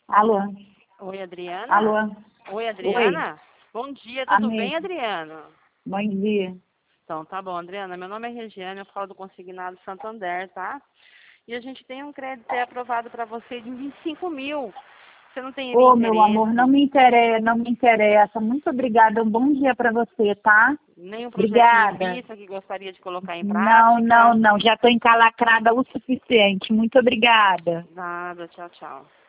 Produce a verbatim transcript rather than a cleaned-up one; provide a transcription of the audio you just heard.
Alô? Oi, Adriana? Alô? Oi, Adriana? Bom dia, tudo Amiga. bem, Adriana? Bom dia. Então, tá bom, Adriana. Meu nome é Regiane, eu falo do Consignado Santander, tá? E a gente tem um crédito aí aprovado para você de vinte e cinco mil. Você não tem Ô, meu amor, não interesse? me interessa, não me interessa. Muito obrigada, um bom dia para você, tá? Nem um projetinho em Obrigada. vista que gostaria de colocar em Não, não, prática? não, já estou encalacrada o suficiente. Muito obrigada. Nada, tchau, tchau.